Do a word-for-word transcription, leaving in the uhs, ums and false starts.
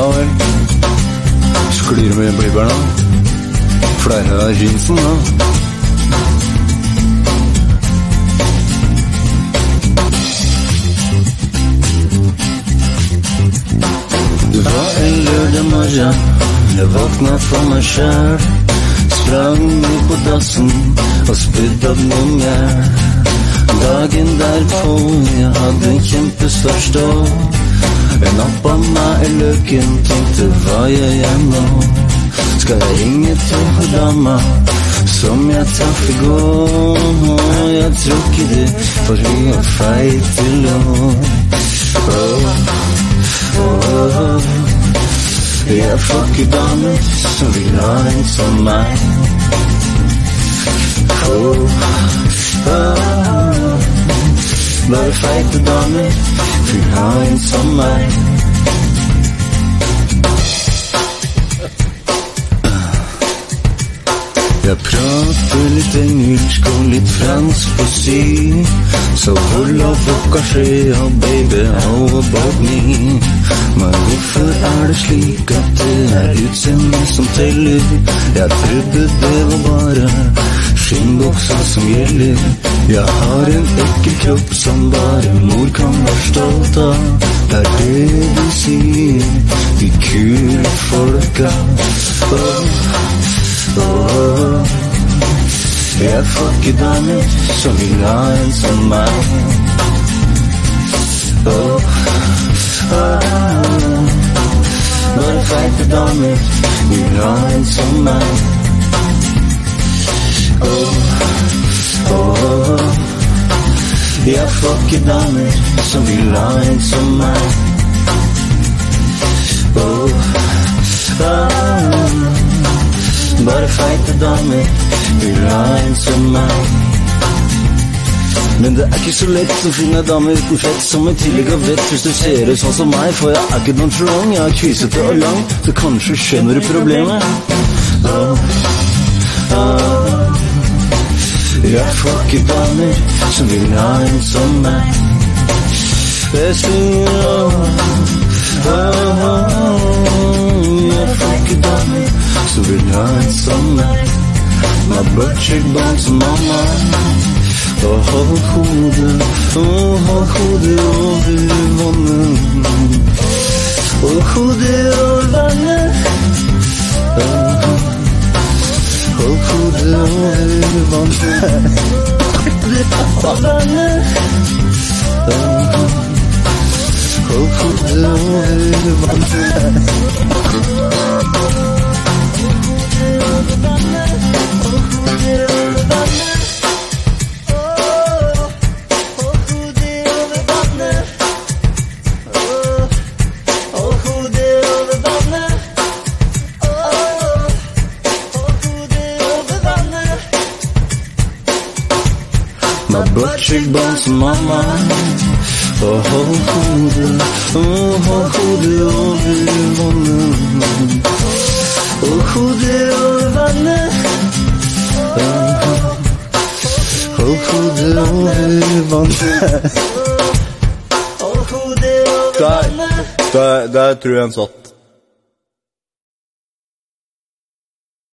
Ja vel. Sklir med blibberne. Flere av jeansen, da. Det var en lørdag morgen, jeg vakna for meg selv. Sprang ned på dassen og spydde opp noen mer. Dagen derpå, jeg hadde en kjempestor stå. Jeg nappa meg i løken, tenkte hva gjør jeg nå? Skal jeg ringe til hun dama som jeg traff i går? Jeg tror ikke det, for vi har feit til lov. Oh, oh, oh. Jeg får ikke damer som vil ha en som meg. Oh, oh. Bare feite damer vil ha en som meg. Jeg prater litt engelsk og litt fransk på si. Så hold av boka skje, oh baby, how about me? Men hvorfor er det slik at det er utseende som teller? Jeg trodde det var bare skinnboksa som gjelder. Jeg har en ekkel kropp som bare mor kan være stolt av. Det er det du sier, de kule folka. Oh, oh. Jeg får ikke damer som vil ha en som meg. Oh, oh. Bare feite damer vil ha en som meg. Oh, oh. Jeg får ikke damer som vil ha en som meg. Oh, oh. Bare feite damer vil ha en som meg. Men det er ikke så lett å finne damer uten fett som i tillegg av vett. Hvis du ser det sånn som meg, for jeg er ikke noen trong. Jeg er kvysete og lang, så kanskje skjønner du problemet. Oh, oh. Jeg får ikke damer som vil ha en som meg. Jeg synger oh, oh, oh. Jeg får ikke damer som vil ha en som meg. My butt cheek bones og mamma. Og hold hodet, og hold hodet over vannet. Og hodet over vannet. Hold hodet over vannet. Hodet over vannet. Hold hodet over vannet. My butt cheek bones and mama. Og hold hodet, og hold hodet over vannet. Og hodet over vannet. Hold hodet over vannet. Der, der, der tror jeg han satt.